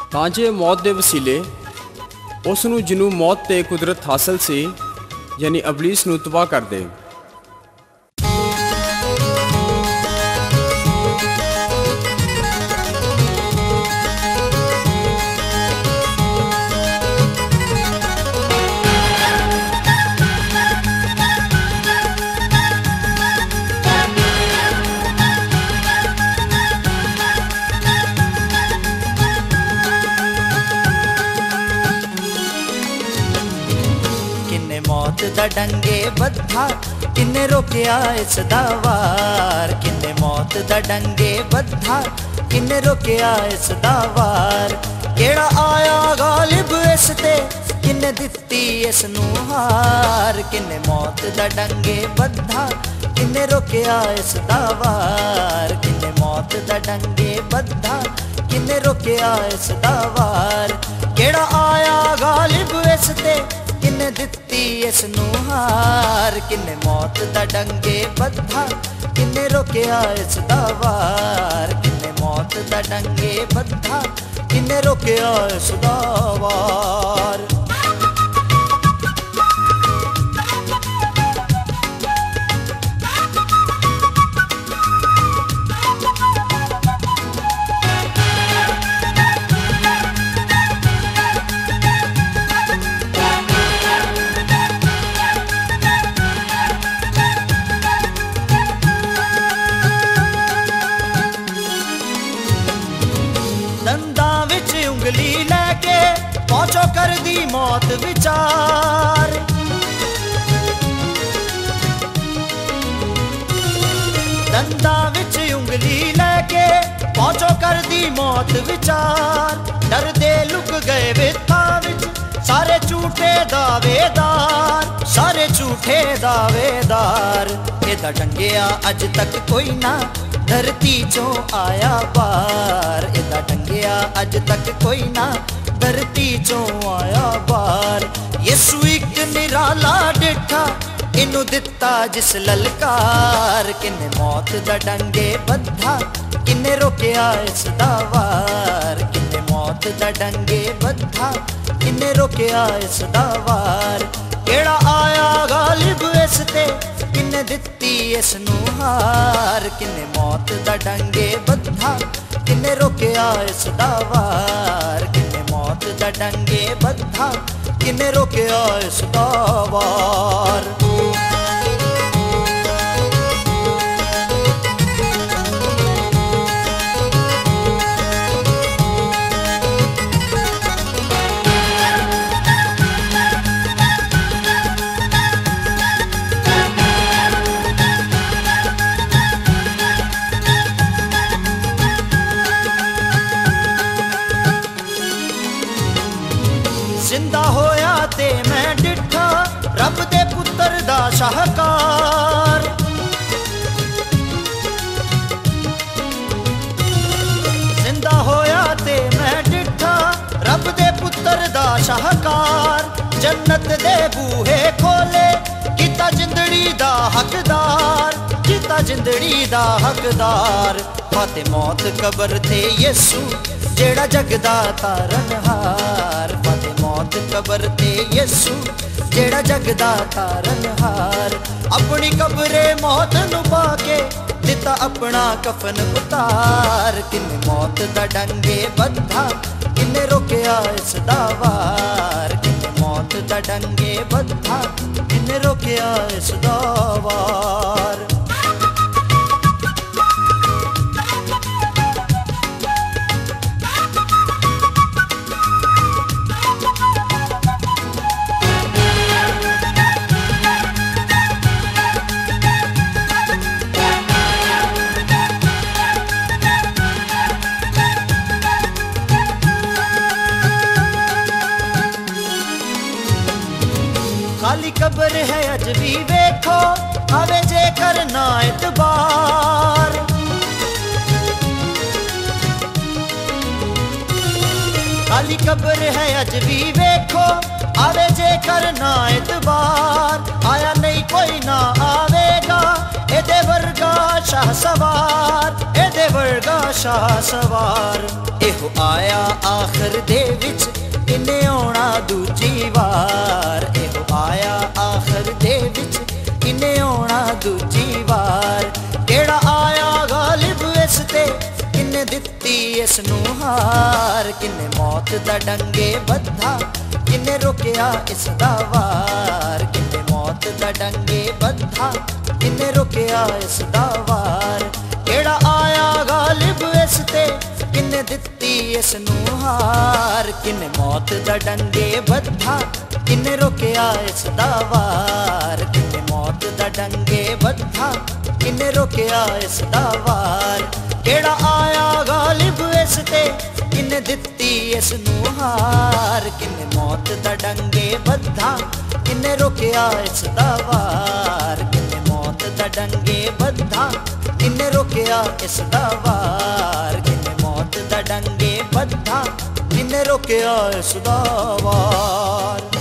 ਤਾਂ ਜੇ ਮੌਤ ਦੇ ਵਸੀਲੇ ਉਸ ਨੂੰ ਜਿਹਨੂੰ ਮੌਤ ਤੇ ਕੁਦਰਤ ਹਾਸਲ ਸੀ ਯਾਨੀ ਅਬਲੀਸ ਨੂੰ ਤਬਾਹ ਕਰ ਦੇ। मौत दा डंगे बद्धा किन्ने रोकिया इस दा वार, किन्ने मौत दा डंगे बद्धा किन्ने रोकिया इस दा वार। केड़ा आया गालिब इस ते किन्ने दित्ती इस नूं हार, किन्ने मौत दा डंगे बद्धा किन्ने रोकिया इस दा वार, किन्ने मौत दा डंगे बद्धा किन्ने रोकिया इस दा वार। केड़ा आया गालिब इस ते किन्ने दित्ती इस नूं हार, किन्ने मौत दा डंगे बद्धा किन्ने रोकिया इस दा वार, किन्ने मौत दा डंगे बद्धा किन्ने रोकिया इस दा वार। दंदां विच उंगली लैके पहुंचो कर दी मौत विचार, दंदां विच उंगली लैके पहुंचो कर दी मौत विचार। डरदे लुक गए विथा विच सारे झूठे दावेदार, सारे झूठे दावेदार। एदा डंगिया अज तक कोई ना धरती चों आया बार, एदा डंगिया अज तक कोई ना धरती चों आया बार। यसू इक निराला डिठा इनू दिता जिस ललकार, किन्ने मौत दा डंगे बद्धा किन्ने रोकिया इस दा वार, किन्ने मौत दा डंगे बद्धा किन्ने रोकिया इस दा वार। केड़ा आया गालिब इस ते किन्ने दित्ती इस नूं हार, किन्ने मौत दा डंगे बद्धा किन्ने रोकिया इस दा वार, किन्ने मौत दा डंगे बद्धा किन्ने रोकिया इस दा वार। जिंदा होया ते मैं डिठा रब दे पुत्र दा शाहकार, जिंदा होया ते मैं डिठा रब दे पुत्र दा शाहकार। जन्नत दे बूहे खोले कीता जिंदड़ी दा हकदार, कीता जिंदड़ी दा हकदार। फाते मौत कबर ते यसू जेड़ा जगदा तारनहार, फाते मौत कबर ते यसू जेड़ा जगदा तारनहार। अपनी कबरे मौत नूं पाके दिता अपना कफन उतार, किन्ने मौत दा डंगे बद्धा किन्ने रोकिया इस दा वार, किन्ने मौत दा डंगे बद्धा किन्ने रोकिया इस दा वार। खाली कबर है अज भी वेखो आवे जे करना इतबार, खाली कबर है अज भी वेखो आवे जे करना इतबार। आया नहीं कोई ना आवेगा एदे वर्गा शाह सवार एदे वर्गा शाह सवार एहो आया आखिर दे विच इन्ने आउणा दूजी वार एहो आया आखिर दे विच इन्ने आउणा दूजी वार केड़ा आया गालिब इस ते किन्ने दित्ती इस नूं हार किन्ने मौत दा डंगे बद्धा किन्ने रोकिया इस दा वार किन्ने मौत दा डंगे बद्धा किन्ने रोकिया इस दा वार केड़ा आया गालिब इस ते किन्ने दित्ती इस नूं हार किन्ने मौत दा डंगे बद्धा किन्ने रोकिया इस दा वार किन्ने मौत दा डंगे बद्धा किन्ने रोकिया इस दा वार केड़ा आया गालिब इस ते किन्ने दित्ती इस नूं हार किन्ने मौत दा डंगे बद्धा किन्ने रोकिया इस दा वार किन्ने मौत दा डंगे बद्धा किन्ने रोकिया इस दा वार किन्ने मौत दा डंगे बद्धा किन्ने रोकिया इस दा वार